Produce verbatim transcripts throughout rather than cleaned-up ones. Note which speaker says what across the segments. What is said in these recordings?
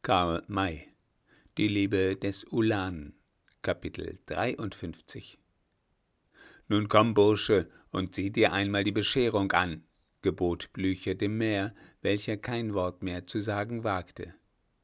Speaker 1: Karl May, Die Liebe des Ulan, Kapitel dreiundfünfzig. »Nun komm, Bursche, und sieh dir einmal die Bescherung an«, gebot Blücher dem Mäher, welcher kein Wort mehr zu sagen wagte.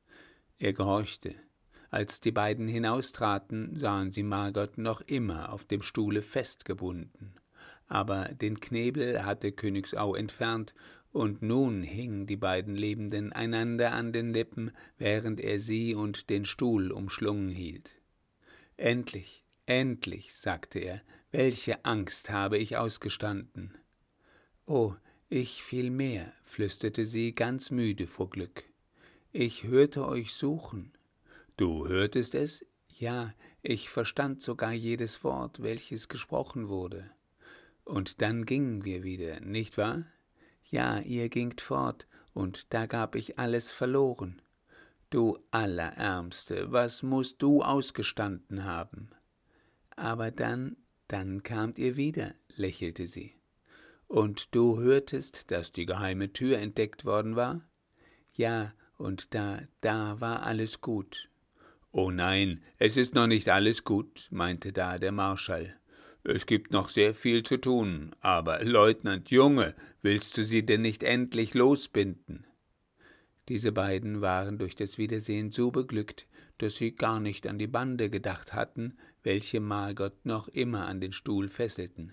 Speaker 1: Er gehorchte. Als die beiden hinaustraten, sahen sie Margot noch immer auf dem Stuhle festgebunden. Aber den Knebel hatte Königsau entfernt, und nun hingen die beiden Lebenden einander an den Lippen, während er sie und den Stuhl umschlungen hielt. »Endlich, endlich«, sagte er, »welche Angst habe ich ausgestanden!« »Oh, ich viel mehr«, flüsterte sie, ganz müde vor Glück. »Ich hörte euch suchen.« »Du hörtest es?« »Ja, ich verstand sogar jedes Wort, welches gesprochen wurde.« »Und dann gingen wir wieder, nicht wahr?« »Ja, ihr gingt fort, und da gab ich alles verloren.« »Du Allerärmste, was mußt du ausgestanden haben?« »Aber dann, dann kamt ihr wieder«, lächelte sie. »Und du hörtest, dass die geheime Tür entdeckt worden war?« »Ja, und da, da war alles gut.« »Oh nein, es ist noch nicht alles gut«, meinte da der Marschall. »Es gibt noch sehr viel zu tun, aber, Leutnant Junge, willst du sie denn nicht endlich losbinden?« Diese beiden waren durch das Wiedersehen so beglückt, dass sie gar nicht an die Bande gedacht hatten, welche Margot noch immer an den Stuhl fesselten.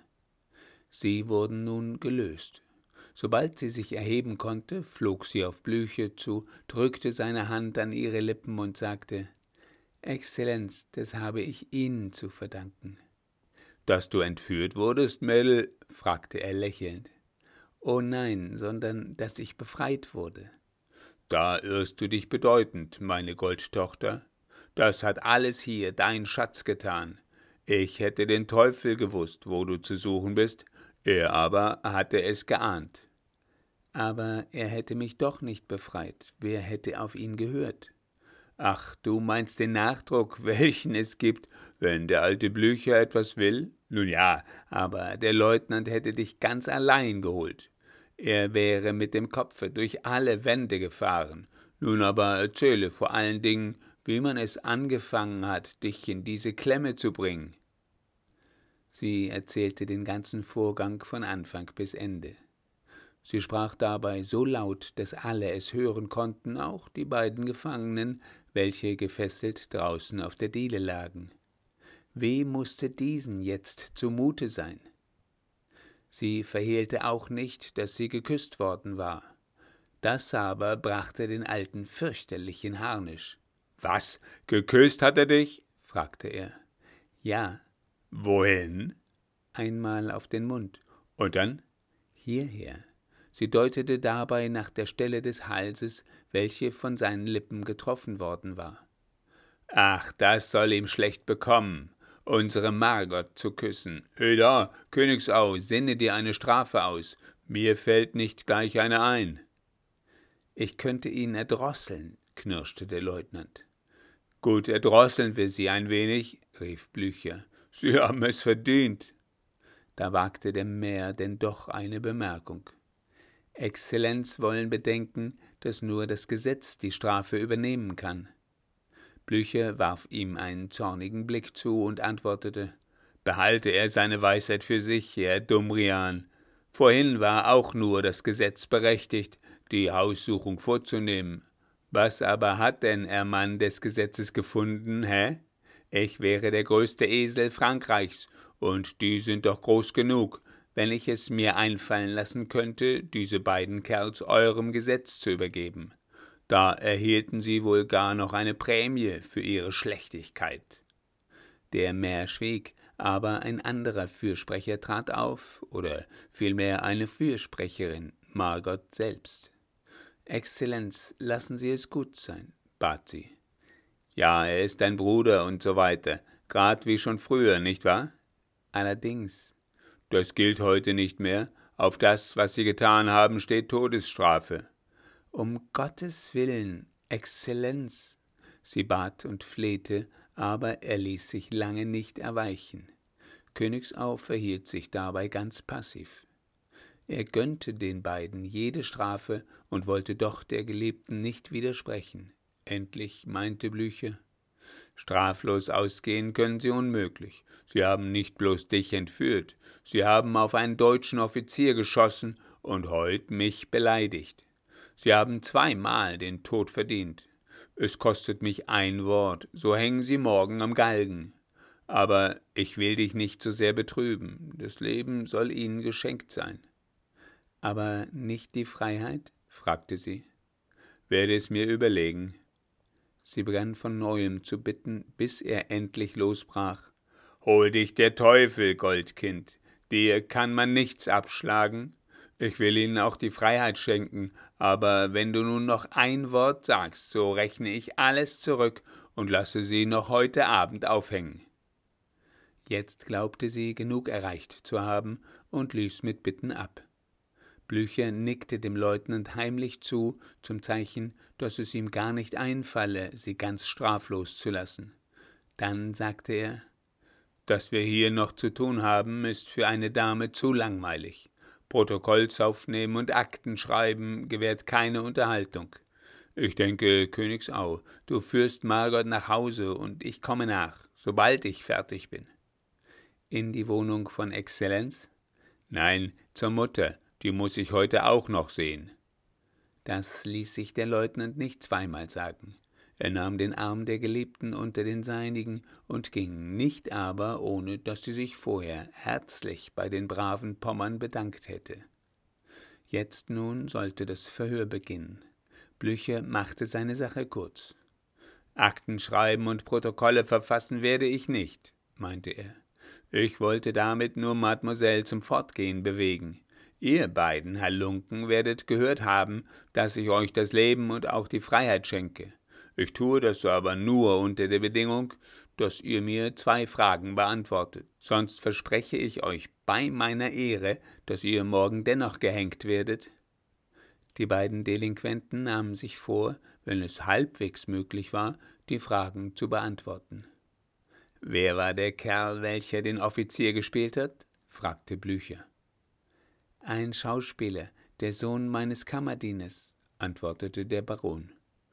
Speaker 1: Sie wurden nun gelöst. Sobald sie sich erheben konnte, flog sie auf Blücher zu, drückte seine Hand an ihre Lippen und sagte: »Exzellenz, das habe ich Ihnen zu verdanken.« »Dass du entführt wurdest, Mädel?« fragte er lächelnd. »Oh nein, sondern dass ich befreit wurde.« »Da irrst du dich bedeutend, meine Goldtochter. Das hat alles hier dein Schatz getan. Ich hätte den Teufel gewusst, wo du zu suchen bist, er aber hatte es geahnt.« »Aber er hätte mich doch nicht befreit. Wer hätte auf ihn gehört?« »Ach, du meinst den Nachdruck, welchen es gibt, wenn der alte Blücher etwas will? Nun ja, aber der Leutnant hätte dich ganz allein geholt. Er wäre mit dem Kopfe durch alle Wände gefahren. Nun aber erzähle vor allen Dingen, wie man es angefangen hat, dich in diese Klemme zu bringen.« Sie erzählte den ganzen Vorgang von Anfang bis Ende. Sie sprach dabei so laut, dass alle es hören konnten, auch die beiden Gefangenen, welche gefesselt draußen auf der Diele lagen. Weh mußte diesen jetzt zumute sein? Sie verhehlte auch nicht, dass sie geküsst worden war. Das aber brachte den Alten fürchterlich in Harnisch. »Was, geküsst hat er dich?« fragte er. »Ja.« »Wohin?« »Einmal auf den Mund.« »Und dann?« »Hierher.« Sie deutete dabei nach der Stelle des Halses, welche von seinen Lippen getroffen worden war. »Ach, das soll ihm schlecht bekommen, unsere Margot zu küssen. Heda, Königsau, sinne dir eine Strafe aus. Mir fällt nicht gleich eine ein.« »Ich könnte ihn erdrosseln«, knirschte der Leutnant. »Gut, erdrosseln wir sie ein wenig«, rief Blücher. »Sie haben es verdient.« Da wagte der Mäher denn doch eine Bemerkung. »Exzellenz wollen bedenken, dass nur das Gesetz die Strafe übernehmen kann.« Blücher warf ihm einen zornigen Blick zu und antwortete: »Behalte er seine Weisheit für sich, Herr Dumrian. Vorhin war auch nur das Gesetz berechtigt, die Haussuchung vorzunehmen. Was aber hat denn er Mann des Gesetzes gefunden, hä? Ich wäre der größte Esel Frankreichs, und die sind doch groß genug, wenn ich es mir einfallen lassen könnte, diese beiden Kerls eurem Gesetz zu übergeben. Da erhielten sie wohl gar noch eine Prämie für ihre Schlechtigkeit.« Der Mäher schwieg, aber ein anderer Fürsprecher trat auf, oder vielmehr eine Fürsprecherin, Margot selbst. »Exzellenz, lassen Sie es gut sein«, bat sie. »Ja, er ist dein Bruder und so weiter, grad wie schon früher, nicht wahr?« »Allerdings.« »Das gilt heute nicht mehr. Auf das, was Sie getan haben, steht Todesstrafe.« »Um Gottes Willen, Exzellenz!« Sie bat und flehte, aber er ließ sich lange nicht erweichen. Königsau verhielt sich dabei ganz passiv. Er gönnte den beiden jede Strafe und wollte doch der Geliebten nicht widersprechen. endlich meinte Blücher. »Straflos ausgehen können Sie unmöglich. Sie haben nicht bloß dich entführt, Sie haben auf einen deutschen Offizier geschossen und heut mich beleidigt. Sie haben zweimal den Tod verdient. Es kostet mich ein Wort, so hängen Sie morgen am Galgen. Aber ich will dich nicht zu sehr betrüben, das Leben soll Ihnen geschenkt sein.« »Aber nicht die Freiheit?« fragte sie. »Werde es mir überlegen.« Sie begann von neuem zu bitten, bis er endlich losbrach. »Hol dich der Teufel, Goldkind, dir kann man nichts abschlagen. Ich will Ihnen auch die Freiheit schenken, aber wenn du nun noch ein Wort sagst, so rechne ich alles zurück und lasse Sie noch heute Abend aufhängen.« Jetzt glaubte sie, genug erreicht zu haben und ließ mit Bitten ab. Blücher nickte dem Leutnant heimlich zu, zum Zeichen, dass es ihm gar nicht einfalle, sie ganz straflos zu lassen. Dann sagte er, »Was wir hier noch zu tun haben, ist für eine Dame zu langweilig. Protokolls aufnehmen und Akten schreiben gewährt keine Unterhaltung. Ich denke, Königsau, du führst Margot nach Hause und ich komme nach, sobald ich fertig bin.« »In die Wohnung von Exzellenz?« »Nein, zur Mutter. Die muss ich heute auch noch sehen.« Das ließ sich der Leutnant nicht zweimal sagen. Er nahm den Arm der Geliebten unter den seinigen und ging, nicht aber, ohne dass sie sich vorher herzlich bei den braven Pommern bedankt hätte. Jetzt nun sollte das Verhör beginnen. Blücher machte seine Sache kurz. »Akten schreiben und Protokolle verfassen werde ich nicht«, meinte er. »Ich wollte damit nur Mademoiselle zum Fortgehen bewegen. Ihr beiden, Halunken, werdet gehört haben, dass ich euch das Leben und auch die Freiheit schenke. Ich tue das aber nur unter der Bedingung, dass ihr mir zwei Fragen beantwortet. Sonst verspreche ich euch bei meiner Ehre, dass ihr morgen dennoch gehängt werdet.« Die beiden Delinquenten nahmen sich vor, wenn es halbwegs möglich war, die Fragen zu beantworten. »Wer war der Kerl, welcher den Offizier gespielt hat?« fragte Blücher. »Ein Schauspieler, der Sohn meines Kammerdieners«, antwortete der Baron.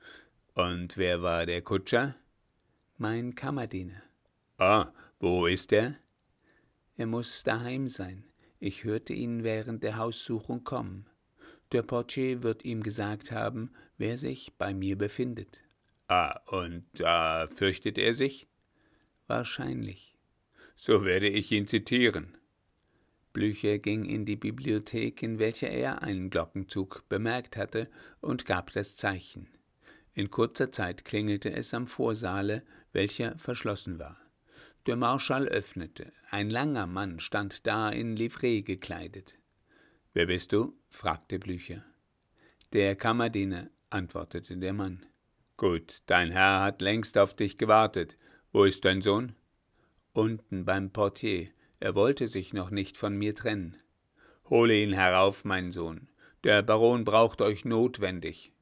Speaker 1: »Und wer war der Kutscher?« »Mein Kammerdiener.« »Ah, wo ist er?« »Er muß daheim sein. Ich hörte ihn während der Haussuchung kommen. Der Portier wird ihm gesagt haben, wer sich bei mir befindet.« »Ah, und da äh, fürchtet er sich?« »Wahrscheinlich.« »So werde ich ihn zitieren.« Blücher ging in die Bibliothek, in welcher er einen Glockenzug bemerkt hatte, und gab das Zeichen. In kurzer Zeit klingelte es am Vorsaale, welcher verschlossen war. Der Marschall öffnete. Ein langer Mann stand da in Livree gekleidet. »Wer bist du?« fragte Blücher. »Der Kammerdiener«, antwortete der Mann. »Gut, dein Herr hat längst auf dich gewartet. Wo ist dein Sohn?« »Unten beim Portier. Er wollte sich noch nicht von mir trennen.« »Hole ihn herauf, mein Sohn. Der Baron braucht euch notwendig.«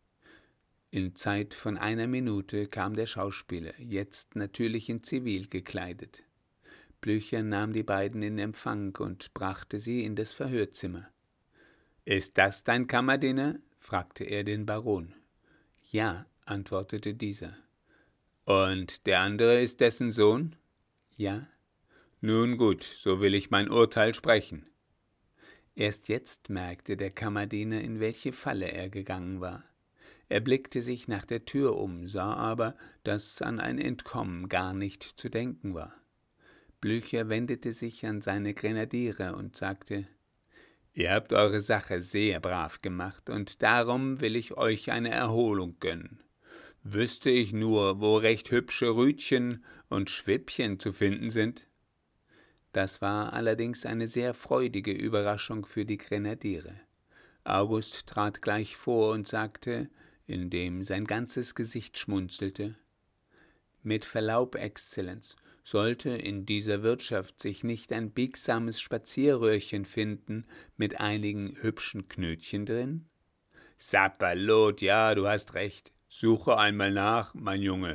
Speaker 1: In Zeit von einer Minute kam der Schauspieler, jetzt natürlich in Zivil gekleidet. Blücher nahm die beiden in Empfang und brachte sie in das Verhörzimmer. »Ist das dein Kammerdiener?« fragte er den Baron. »Ja«, antwortete dieser. »Und der andere ist dessen Sohn?« »Ja.« »Nun gut, so will ich mein Urteil sprechen.« Erst jetzt merkte der Kammerdiener, in welche Falle er gegangen war. Er blickte sich nach der Tür um, sah aber, dass an ein Entkommen gar nicht zu denken war. Blücher wendete sich an seine Grenadiere und sagte, »Ihr habt eure Sache sehr brav gemacht, und darum will ich euch eine Erholung gönnen. Wüsste ich nur, wo recht hübsche Rütchen und Schwippchen zu finden sind.« Das war allerdings eine sehr freudige Überraschung für die Grenadiere. August trat gleich vor und sagte, indem sein ganzes Gesicht schmunzelte, »Mit Verlaub, Exzellenz, sollte in dieser Wirtschaft sich nicht ein biegsames Spazierröhrchen finden mit einigen hübschen Knötchen drin?« »Sapperlot, ja, du hast recht. Suche einmal nach, mein Junge.«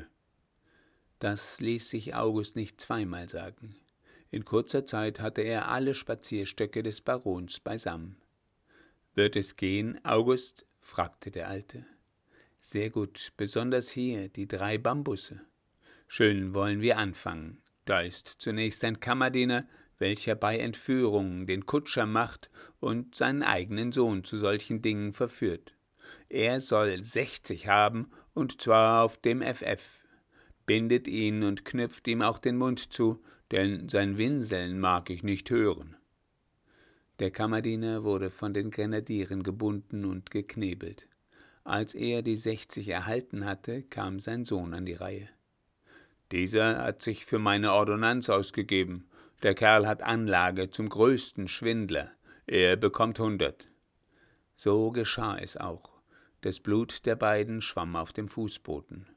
Speaker 1: Das ließ sich August nicht zweimal sagen. In kurzer Zeit hatte er alle Spazierstöcke des Barons beisammen. »Wird es gehen, August?« fragte der Alte. Sehr gut, besonders hier die drei Bambusse. Schön, wollen wir anfangen. Da ist zunächst ein Kammerdiener, welcher bei Entführungen den Kutscher macht und seinen eigenen Sohn zu solchen Dingen verführt. Er soll sechzig haben, und zwar auf dem F F. Bindet ihn und knüpft ihm auch den Mund zu, denn sein Winseln mag ich nicht hören. Der Kammerdiener wurde von den Grenadieren gebunden und geknebelt. Als er die sechzig erhalten hatte, kam sein Sohn an die Reihe. »Dieser hat sich für meine Ordonnanz ausgegeben. Der Kerl hat Anlage zum größten Schwindler. Er bekommt hundert.« So geschah es auch. Das Blut der beiden schwamm auf dem Fußboden.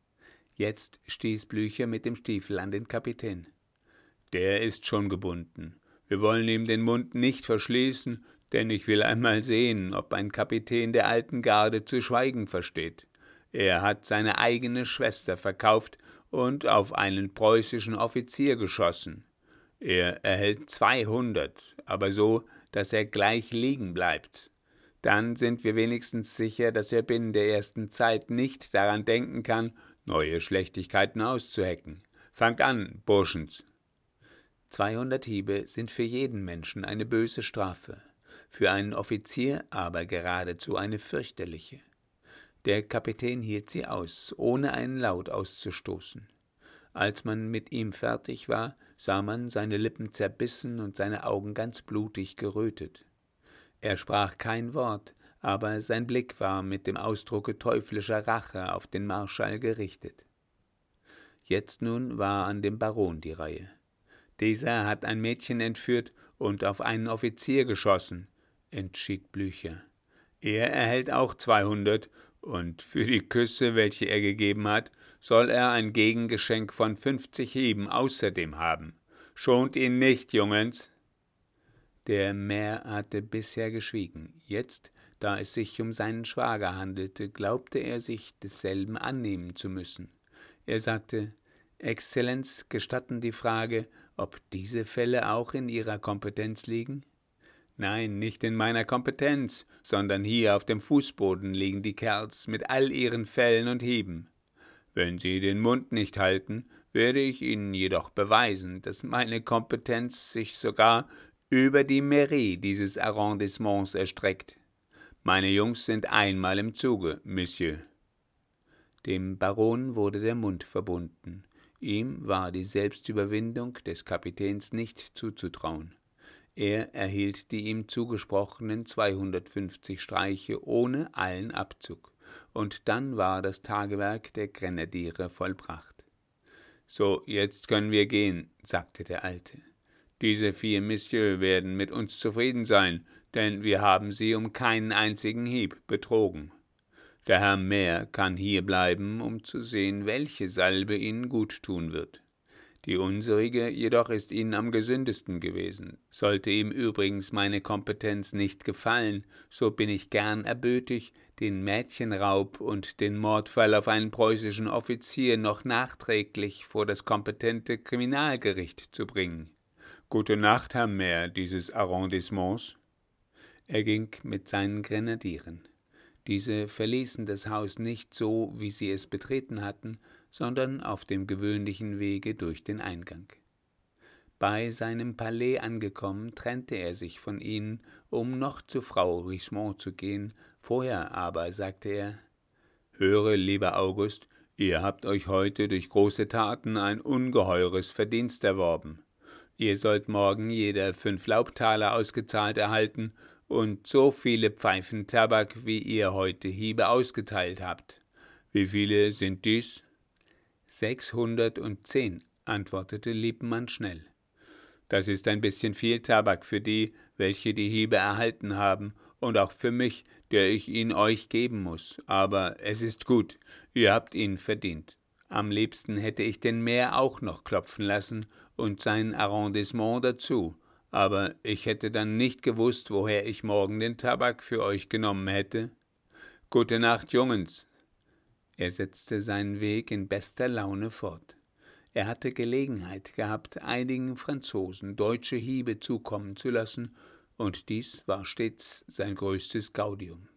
Speaker 1: Jetzt stieß Blücher mit dem Stiefel an den Kapitän. »Der ist schon gebunden. Wir wollen ihm den Mund nicht verschließen, denn ich will einmal sehen, ob ein Kapitän der alten Garde zu schweigen versteht. Er hat seine eigene Schwester verkauft und auf einen preußischen Offizier geschossen. Er erhält zweihundert, aber so, dass er gleich liegen bleibt. Dann sind wir wenigstens sicher, dass er binnen der ersten Zeit nicht daran denken kann, neue Schlechtigkeiten auszuhecken. Fangt an, Burschens!« Zweihundert Hiebe sind für jeden Menschen eine böse Strafe, für einen Offizier aber geradezu eine fürchterliche. Der Kapitän hielt sie aus, ohne einen Laut auszustoßen. Als man mit ihm fertig war, sah man seine Lippen zerbissen und seine Augen ganz blutig gerötet. Er sprach kein Wort, aber sein Blick war mit dem Ausdrucke teuflischer Rache auf den Marschall gerichtet. Jetzt nun war an dem Baron die Reihe. Dieser hat ein Mädchen entführt und auf einen Offizier geschossen, entschied Blücher. Er erhält auch zweihundert, und für die Küsse, welche er gegeben hat, soll er ein Gegengeschenk von fünfzig Hieben außerdem haben. Schont ihn nicht, Jungens!« Der Maire hatte bisher geschwiegen. Jetzt, da es sich um seinen Schwager handelte, glaubte er sich desselben annehmen zu müssen. Er sagte: »Exzellenz, gestatten die Frage, ob diese Fälle auch in Ihrer Kompetenz liegen?« »Nein, nicht in meiner Kompetenz, sondern hier auf dem Fußboden liegen die Kerls mit all ihren Fällen und Hieben. Wenn sie den Mund nicht halten, werde ich Ihnen jedoch beweisen, dass meine Kompetenz sich sogar über die Mairie dieses Arrondissements erstreckt. Meine Jungs sind einmal im Zuge, Monsieur.« Dem Baron wurde der Mund verbunden. Ihm war die Selbstüberwindung des Kapitäns nicht zuzutrauen. Er erhielt die ihm zugesprochenen zweihundertfünfzig Streiche ohne allen Abzug, und dann war das Tagewerk der Grenadiere vollbracht. »So, jetzt können wir gehen«, sagte der Alte. »Diese vier Messieurs werden mit uns zufrieden sein, denn wir haben sie um keinen einzigen Hieb betrogen. Der Herr Maire kann hier bleiben, um zu sehen, welche Salbe ihnen gut tun wird. Die unsrige jedoch ist ihnen am gesündesten gewesen. Sollte ihm übrigens meine Kompetenz nicht gefallen, so bin ich gern erbötig, den Mädchenraub und den Mordfall auf einen preußischen Offizier noch nachträglich vor das kompetente Kriminalgericht zu bringen. Gute Nacht, Herr Maire dieses Arrondissements.« Er ging mit seinen Grenadieren. Diese verließen das Haus nicht so, wie sie es betreten hatten, sondern auf dem gewöhnlichen Wege durch den Eingang. Bei seinem Palais angekommen, trennte er sich von ihnen, um noch zu Frau Richemont zu gehen. Vorher aber sagte er: »Höre, lieber August, ihr habt euch heute durch große Taten ein ungeheures Verdienst erworben. Ihr sollt morgen jeder fünf Laubtaler ausgezahlt erhalten und so viele Pfeifen Tabak, wie ihr heute Hiebe ausgeteilt habt. Wie viele sind dies?« »Sechshundertundzehn«, antwortete Liebmann schnell. »Das ist ein bisschen viel Tabak für die, welche die Hiebe erhalten haben, und auch für mich, der ich ihn euch geben muss. Aber es ist gut, ihr habt ihn verdient. Am liebsten hätte ich den Maire auch noch klopfen lassen und sein Arrondissement dazu, aber ich hätte dann nicht gewusst, woher ich morgen den Tabak für euch genommen hätte. Gute Nacht, Jungens.« Er setzte seinen Weg in bester Laune fort. Er hatte Gelegenheit gehabt, einigen Franzosen deutsche Hiebe zukommen zu lassen, und dies war stets sein größtes Gaudium.